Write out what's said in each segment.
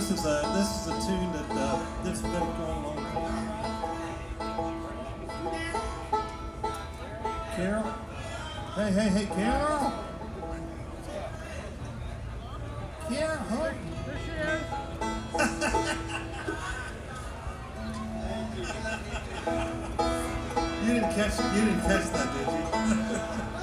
this is a tune that's been going on. Carol? Hey, Carol! Carol, huh? There she is. You didn't catch that, did you?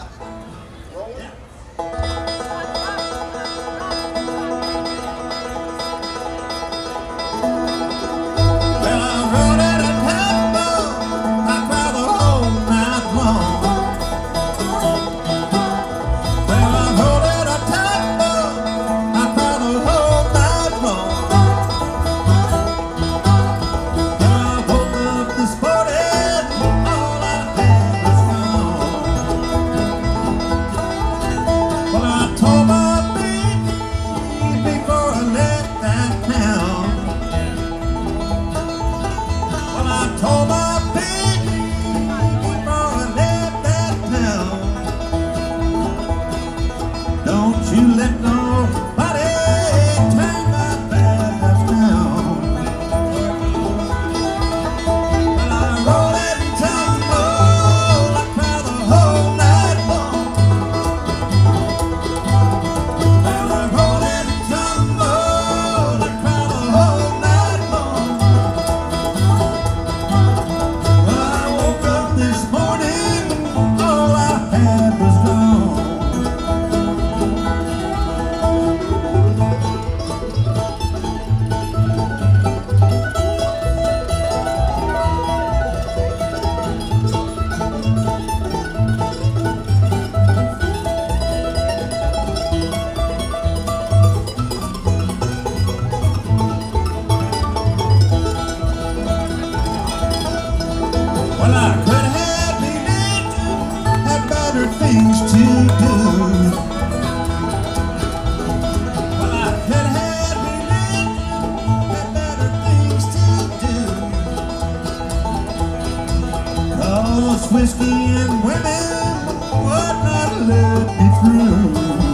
Whiskey and women would not let me through.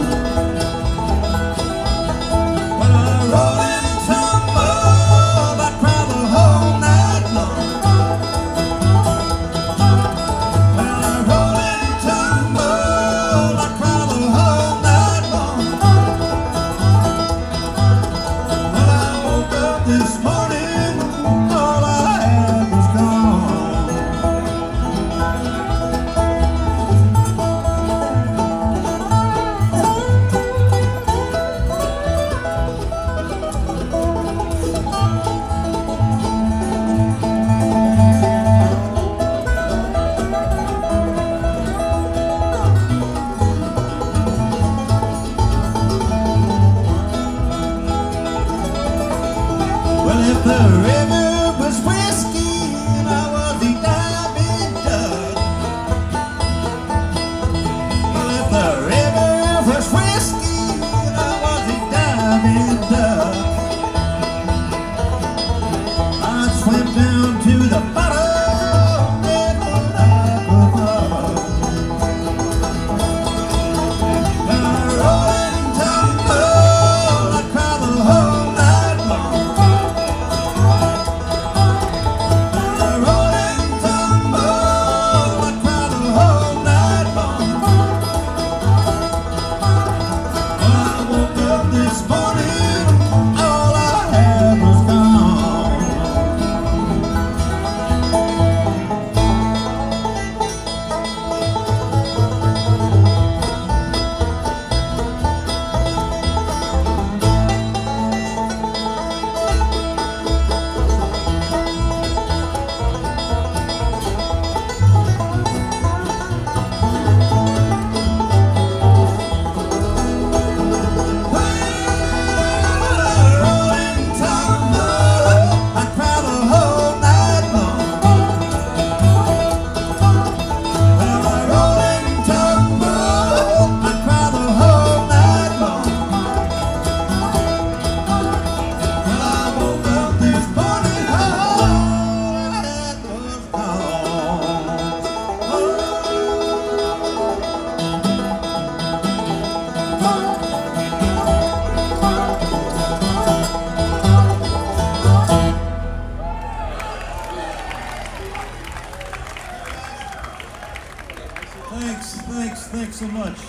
When I roll and tumble, I cry the whole night long. When I roll and tumble, I cry the whole night long. When I woke up this morning, all I had was gone. If the river was whiskey and I was a diving duck. Well, if the river was whiskey and I was a diving duck, I'd swim down to the bottom never like a bug. When I roll and tumble, I cry the whole night long. This morning Thanks so much.